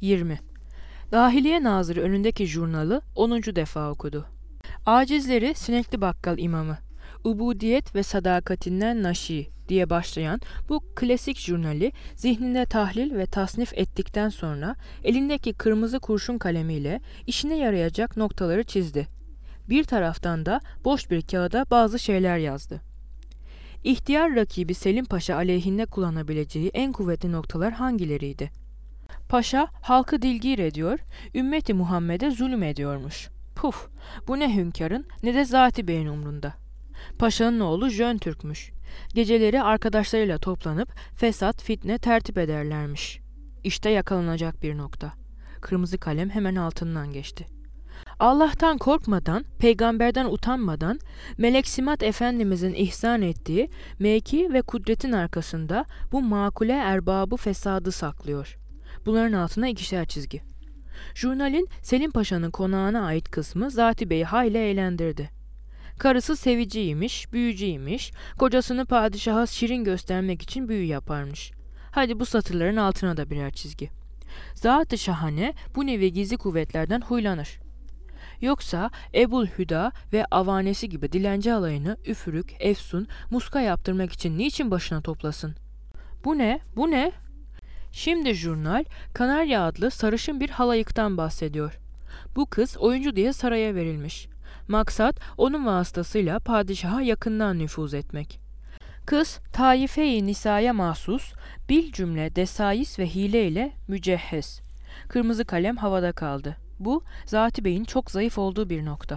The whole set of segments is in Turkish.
20. Dahiliye Nazırı önündeki jurnalı 10. defa okudu. Acizleri sinekli bakkal imamı, ubudiyet ve sadakatinden naşi diye başlayan bu klasik jurnali zihninde tahlil ve tasnif ettikten sonra elindeki kırmızı kurşun kalemiyle işine yarayacak noktaları çizdi. Bir taraftan da boş bir kağıda bazı şeyler yazdı. İhtiyar rakibi Selim Paşa aleyhinde kullanabileceği en kuvvetli noktalar hangileriydi? Paşa halkı dilgir ediyor, ümmeti Muhammed'e zulüm ediyormuş. Puf, bu ne hünkârın ne de Zati Bey'in umrunda. Paşanın oğlu Jön Türk'müş. Geceleri arkadaşlarıyla toplanıp fesat, fitne tertip ederlermiş. İşte yakalanacak bir nokta. Kırmızı kalem hemen altından geçti. Allah'tan korkmadan, peygamberden utanmadan, Melek Simat Efendimizin ihsan ettiği mevki ve kudretin arkasında bu makule erbabı fesadı saklıyor. Bunların altına 2'şer çizgi. Jurnalin Selim Paşa'nın konağına ait kısmı Zati Bey'i hayli eğlendirdi. Karısı seviciymiş, büyücüymiş, kocasını padişaha şirin göstermek için büyü yaparmış. Hadi bu satırların altına da birer çizgi. Zat-ı şahane bu nevi gizli kuvvetlerden huylanır. Yoksa Ebul Hüda ve avanesi gibi dilenci alayını üfürük, efsun, muska yaptırmak için niçin başına toplasın? Bu ne? Bu ne? Şimdi jurnal Kanarya adlı sarışın bir halayıktan bahsediyor. Bu kız oyuncu diye saraya verilmiş. Maksat onun vasıtasıyla padişaha yakından nüfuz etmek. Kız taife-i nisaya mahsus bil cümle desayis ve hile ile mücehhez. Kırmızı kalem havada kaldı. Bu Zati Bey'in çok zayıf olduğu bir nokta.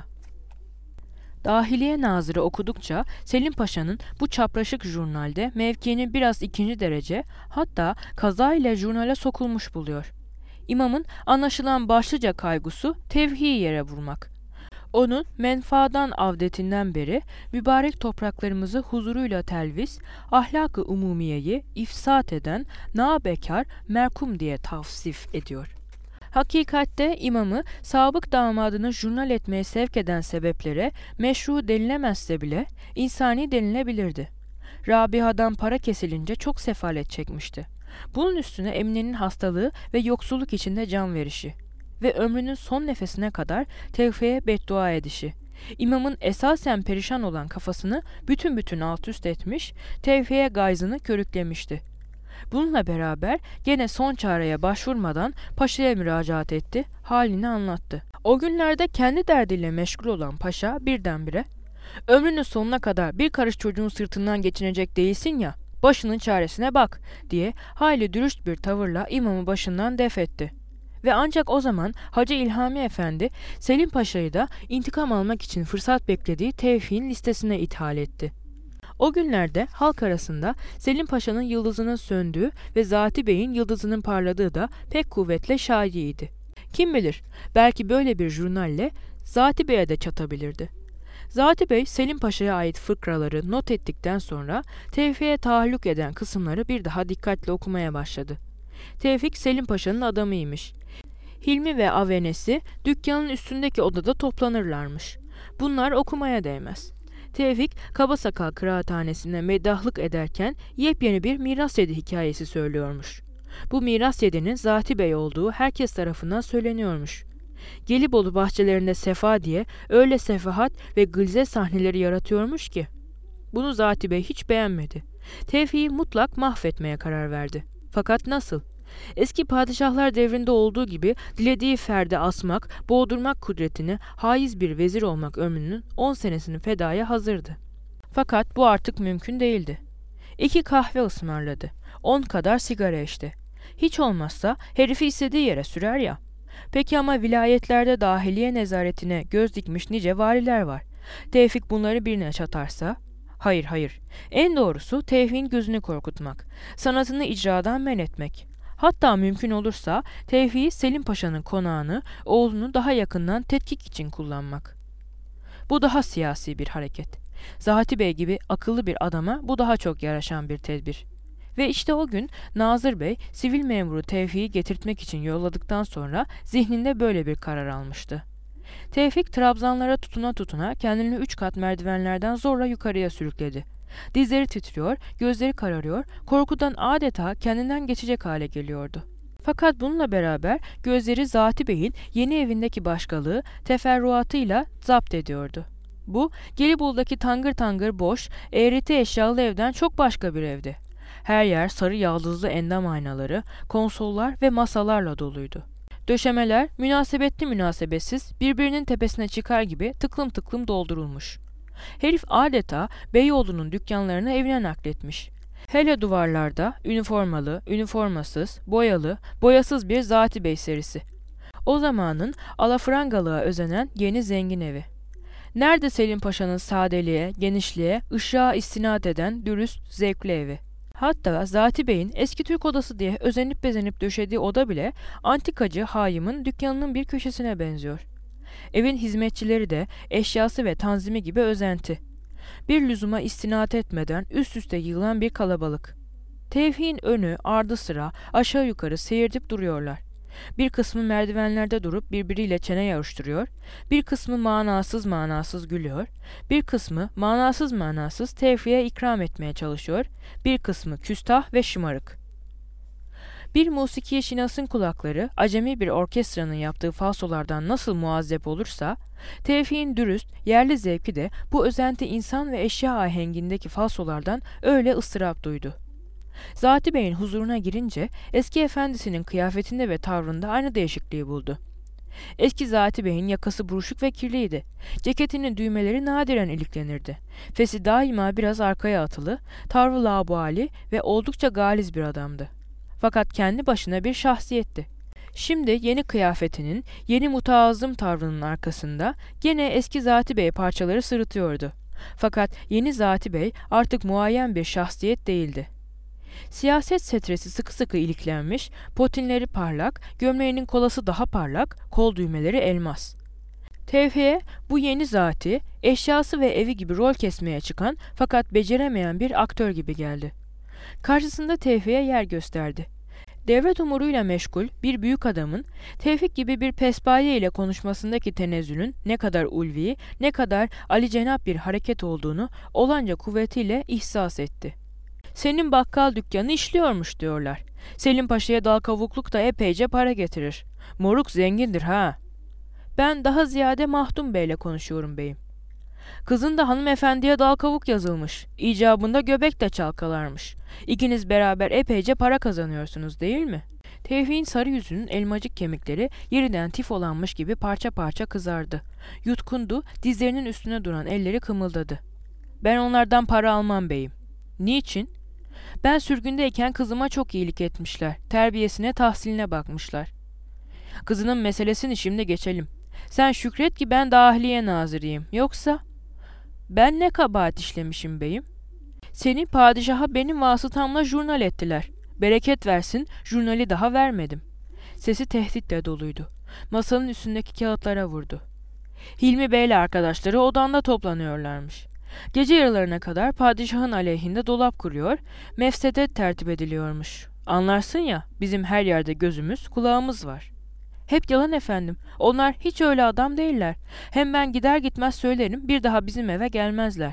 Dahiliye Nazırı okudukça Selim Paşa'nın bu çapraşık jurnalde mevkiini biraz 2. derece, hatta kaza ile jurnale sokulmuş buluyor. İmamın anlaşılan başlıca kaygusu tevhi yere vurmak. Onun menfaadan avdetinden beri mübarek topraklarımızı huzuruyla telvis, ahlak-ı umumiyeyi ifsat eden nabekar merkum diye tavsif ediyor. Hakikatte imamı sabık damadını jurnal etmeye sevk eden sebeplere meşru denilemezse bile insani denilebilirdi. Rabiha'dan para kesilince çok sefalet çekmişti. Bunun üstüne Emine'nin hastalığı ve yoksulluk içinde can verişi ve ömrünün son nefesine kadar tevfiye beddua edişi, İmamın esasen perişan olan kafasını bütün alt üst etmiş, tevfiye gayzını körüklemişti. Bununla beraber gene son çareye başvurmadan paşaya müracaat etti, halini anlattı. O günlerde kendi derdiyle meşgul olan paşa birdenbire, "Ömrünün sonuna kadar bir karış çocuğun sırtından geçinecek değilsin ya, başının çaresine bak," diye hayli dürüst bir tavırla imamı başından def etti. Ve ancak o zaman Hacı İlhami Efendi Selim Paşa'yı da intikam almak için fırsat beklediği tevfiğin listesine ithal etti. O günlerde halk arasında Selim Paşa'nın yıldızının söndüğü ve Zati Bey'in yıldızının parladığı da pek kuvvetle şaiyiydi. Kim bilir, belki böyle bir jurnalle Zati Bey'e de çatabilirdi. Zati Bey Selim Paşa'ya ait fıkraları not ettikten sonra tevfiğe tahallük eden kısımları bir daha dikkatle okumaya başladı. Tevfik Selim Paşa'nın adamıymış. Hilmi ve avenesi dükkanın üstündeki odada toplanırlarmış. Bunlar okumaya değmez. Tevfik Kabasakal kıraathanesine meddahlık ederken yepyeni bir miras yedi hikayesi söylüyormuş. Bu miras yedinin Zati Bey olduğu herkes tarafından söyleniyormuş. Gelibolu bahçelerinde sefa diye öyle sefahat ve gılze sahneleri yaratıyormuş ki. Bunu Zati Bey hiç beğenmedi. Tevfik'i mutlak mahvetmeye karar verdi. Fakat nasıl? Eski padişahlar devrinde olduğu gibi dilediği ferde asmak, boğdurmak kudretine haiz bir vezir olmak ömrünün 10 senesini fedaya hazırdı. Fakat bu artık mümkün değildi. 2 kahve ısmarladı. 10 kadar sigara içti. Hiç olmazsa herifi istediği yere sürer ya. Peki ama vilayetlerde dahiliye nezaretine göz dikmiş nice valiler var. Tevfik bunları birine çatarsa? Hayır. En doğrusu Tevfik'in gözünü korkutmak, sanatını icradan men etmek. Hatta mümkün olursa Tevfik'i Selim Paşa'nın konağını, oğlunu daha yakından tetkik için kullanmak. Bu daha siyasi bir hareket. Zati Bey gibi akıllı bir adama bu daha çok yaraşan bir tedbir. Ve işte o gün Nazır Bey sivil memuru Tevfik'i getirtmek için yolladıktan sonra zihninde böyle bir karar almıştı. Tevfik trabzanlara tutuna kendini 3 kat merdivenlerden zorla yukarıya sürükledi. Dizleri titriyor, gözleri kararıyor, korkudan adeta kendinden geçecek hale geliyordu. Fakat bununla beraber gözleri Zati Bey'in yeni evindeki başkalığı teferruatıyla zapt ediyordu. Bu, Gelibolu'daki tangır tangır boş, eğreti eşyalı evden çok başka bir evdi. Her yer sarı yaldızlı endam aynaları, konsollar ve masalarla doluydu. Döşemeler münasebetli münasebetsiz birbirinin tepesine çıkar gibi tıklım tıklım doldurulmuş. Herif adeta Beyoğlu'nun dükkanlarını evine nakletmiş. Hele duvarlarda üniformalı, üniformasız, boyalı, boyasız bir Zati Bey serisi. O zamanın alafrangalığa özenen yeni zengin evi. Nerede Selim Paşa'nın sadeliğe, genişliğe, ışığa istinad eden dürüst, zevkli evi? Hatta Zati Bey'in eski Türk odası diye özenip bezenip döşediği oda bile antikacı Hayım'ın dükkanının bir köşesine benziyor. Evin hizmetçileri de eşyası ve tanzimi gibi özenti. Bir lüzuma istinad etmeden üst üste yığılan bir kalabalık. Tevfik'in önü ardı sıra aşağı yukarı seyirtip duruyorlar. Bir kısmı merdivenlerde durup birbiriyle çene yarıştırıyor, bir kısmı manasız manasız gülüyor, bir kısmı manasız manasız Tevfik'e ikram etmeye çalışıyor, bir kısmı küstah ve şımarık. Bir musiki şinasın kulakları acemi bir orkestranın yaptığı falsolardan nasıl muazzep olursa, Tevfik'in dürüst, yerli zevki de bu özenti insan ve eşya ahengindeki falsolardan öyle ıstırap duydu. Zati Bey'in huzuruna girince eski efendisinin kıyafetinde ve tavrında aynı değişikliği buldu. Eski Zati Bey'in yakası buruşuk ve kirliydi. Ceketinin düğmeleri nadiren iliklenirdi. Fesi daima biraz arkaya atılı, tavrı laubali ve oldukça galiz bir adamdı. Fakat kendi başına bir şahsiyetti. Şimdi yeni kıyafetinin, yeni mutaazzım tavrının arkasında gene eski Zati Bey parçaları sırıtıyordu. Fakat yeni Zati Bey artık muayyen bir şahsiyet değildi. Siyaset setresi sıkı sıkı iliklenmiş, potinleri parlak, gömleğinin kolası daha parlak, kol düğmeleri elmas. Tevfik'e bu yeni zati, eşyası ve evi gibi rol kesmeye çıkan fakat beceremeyen bir aktör gibi geldi. Karşısında Tevfik'e yer gösterdi. Devlet umuruyla meşgul bir büyük adamın Tevfik gibi bir pespaye ile konuşmasındaki tenezzülün ne kadar ulvi, ne kadar alicenap bir hareket olduğunu olanca kuvvetiyle ihsas etti. Senin bakkal dükkanı işliyormuş diyorlar. Selim Paşa'ya dal kavukluk da epeyce para getirir. Moruk zengindir ha. Ben daha ziyade Mahdum Bey'le konuşuyorum beyim. Kızın da hanımefendiye dal kavuk yazılmış. İcabında göbek de çalkalarmış. İkiniz beraber epeyce para kazanıyorsunuz değil mi? Tevfik'in sarı yüzünün elmacık kemikleri yeniden tifolanmış gibi parça parça kızardı. Yutkundu, dizlerinin üstüne duran elleri kımıldadı. Ben onlardan para almam beyim. Niçin? Ben sürgündeyken kızıma çok iyilik etmişler. Terbiyesine, tahsiline bakmışlar. Kızının meselesini şimdi geçelim. Sen şükret ki ben dahiliye nazırıyım. Yoksa... Ben ne kabahat işlemişim beyim? Seni padişaha benim vasıtamla jurnal ettiler. Bereket versin, jurnali daha vermedim. Sesi tehditle doluydu. Masanın üstündeki kağıtlara vurdu. Hilmi Bey'le arkadaşları odanda toplanıyorlarmış. Gece yarılarına kadar padişahın aleyhinde dolap kuruyor, mefsedet tertip ediliyormuş. Anlarsın ya, bizim her yerde gözümüz, kulağımız var. Hep yalan efendim. Onlar hiç öyle adam değiller. Hem ben gider gitmez söylerim, bir daha bizim eve gelmezler.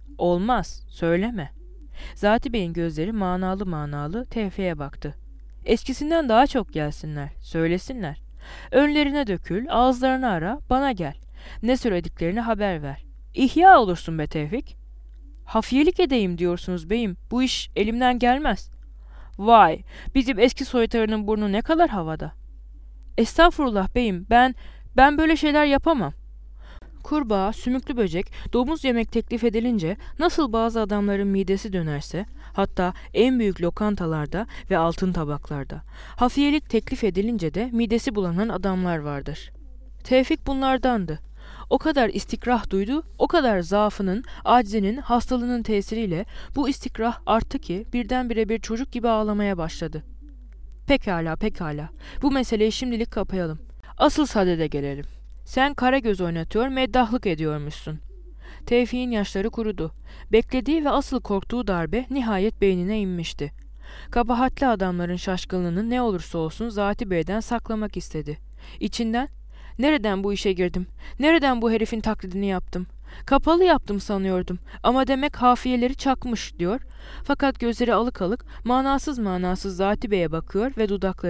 Olmaz, söyleme. Zati Bey'in gözleri manalı manalı Tevfik'e baktı. Eskisinden daha çok gelsinler, söylesinler. Önlerine dökül, ağızlarını ara, bana gel. Ne söylediklerini haber ver. İhya olursun be Tevfik. Hafiyelik edeyim diyorsunuz beyim, bu iş elimden gelmez. Vay, bizim eski soytarının burnu ne kadar havada. Estağfurullah beyim, ben böyle şeyler yapamam. Kurbağa, sümüklü böcek, domuz yemek teklif edilince nasıl bazı adamların midesi dönerse, hatta en büyük lokantalarda ve altın tabaklarda, hafiyelik teklif edilince de midesi bulanan adamlar vardır. Tevfik bunlardandı. O kadar istikrah duydu, o kadar zaafının, aczinin, hastalığının tesiriyle bu istikrah arttı ki birdenbire bir çocuk gibi ağlamaya başladı. Pekala, pekala. Bu meseleyi şimdilik kapayalım. Asıl sadede gelelim. Sen kara göz oynatıyor, meddahlık ediyormuşsun. Tevfik'in yaşları kurudu. Beklediği ve asıl korktuğu darbe nihayet beynine inmişti. Kabahatli adamların şaşkınlığını ne olursa olsun Zati Bey'den saklamak istedi. İçinden, nereden bu işe girdim, nereden bu herifin taklidini yaptım, kapalı yaptım sanıyordum ama demek hafiyeleri çakmış diyor. Fakat gözleri alık alık, manasız manasız Zati Bey'e bakıyor ve dudakları,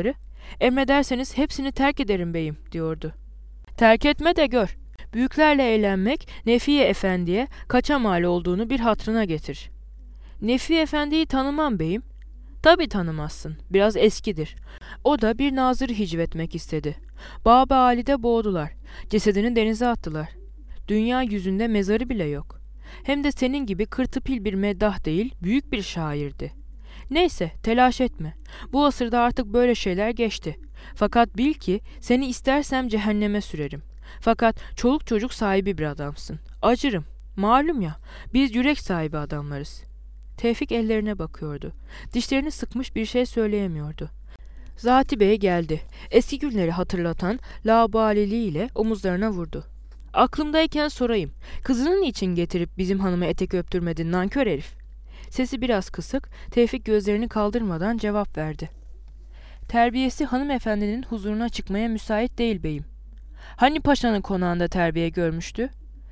Emrederseniz hepsini terk ederim beyim diyordu. Terk etme de gör. Büyüklerle eğlenmek Nefiye Efendi'ye kaça mal olduğunu bir hatrına getir. Nefiye Efendi'yi tanımam beyim. Tabii tanımazsın. Biraz eskidir. O da bir nazırı hicvetmek istedi. Baba Ali'de boğdular. Cesedini denize attılar. Dünya yüzünde mezarı bile yok. Hem de senin gibi kırtıpil bir meddah değil, büyük bir şairdi. Neyse, telaş etme. Bu asırda artık böyle şeyler geçti. Fakat bil ki seni istersem cehenneme sürerim. Fakat çoluk çocuk sahibi bir adamsın. Acırım. Malum ya, biz yürek sahibi adamlarız. Tevfik ellerine bakıyordu. Dişlerini sıkmış bir şey söyleyemiyordu. Zati Bey geldi. Eski günleri hatırlatan laubaliliğiyle omuzlarına vurdu. Aklımdayken sorayım. Kızının için getirip bizim hanıma etek öptürmedin nankör herif? Sesi biraz kısık, Tevfik gözlerini kaldırmadan cevap verdi. Terbiyesi hanımefendinin huzuruna çıkmaya müsait değil beyim. Hani paşanın konağında terbiye görmüştü?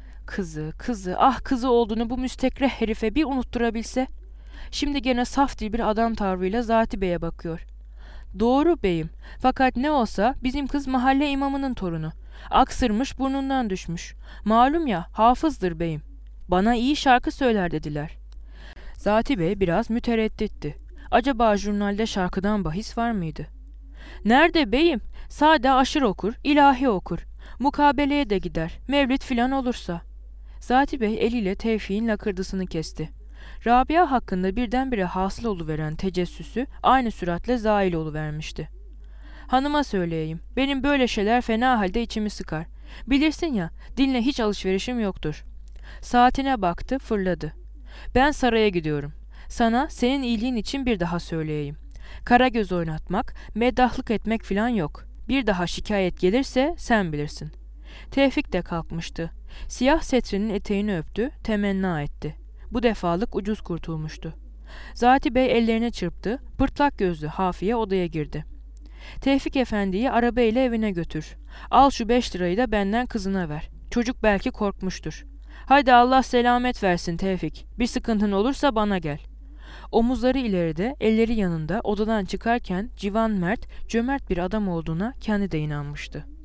Kızı, ah kızı olduğunu bu müstekreh herife bir unutturabilse. Şimdi gene saf dil bir adam tavrıyla Zati Bey'e bakıyor. Doğru beyim, fakat ne olsa bizim kız mahalle imamının torunu. Aksırmış burnundan düşmüş. Malum ya, hafızdır beyim. Bana iyi şarkı söyler dediler. Zati Bey biraz müteredditti. Acaba jurnalde şarkıdan bahis var mıydı? Nerede beyim? Sade aşır okur, ilahi okur. Mukabeleye de gider, mevlid filan olursa. Zati Bey eliyle Tevfik'in lakırdısını kesti. Rabia hakkında birdenbire hasıl oluveren tecessüsü aynı süratle zail oluvermişti. Hanıma söyleyeyim, benim böyle şeyler fena halde içimi sıkar. Bilirsin ya, dinle hiç alışverişim yoktur. Saatine baktı, fırladı. Ben saraya gidiyorum. Sana senin iyiliğin için bir daha söyleyeyim. Kara göz oynatmak, meddahlık etmek filan yok. Bir daha şikayet gelirse sen bilirsin. Tevfik de kalkmıştı. Siyah setrinin eteğini öptü, temenna etti. Bu defalık ucuz kurtulmuştu. Zati Bey ellerine çırptı, pırtlak gözlü Hafiye odaya girdi. Tevfik Efendi'yi arabayla evine götür. Al şu 5 lirayı da benden kızına ver. Çocuk belki korkmuştur. Haydi Allah selamet versin Tevfik. Bir sıkıntın olursa bana gel. Omuzları ileride, elleri yanında odadan çıkarken civan mert, cömert bir adam olduğuna kendi de inanmıştı.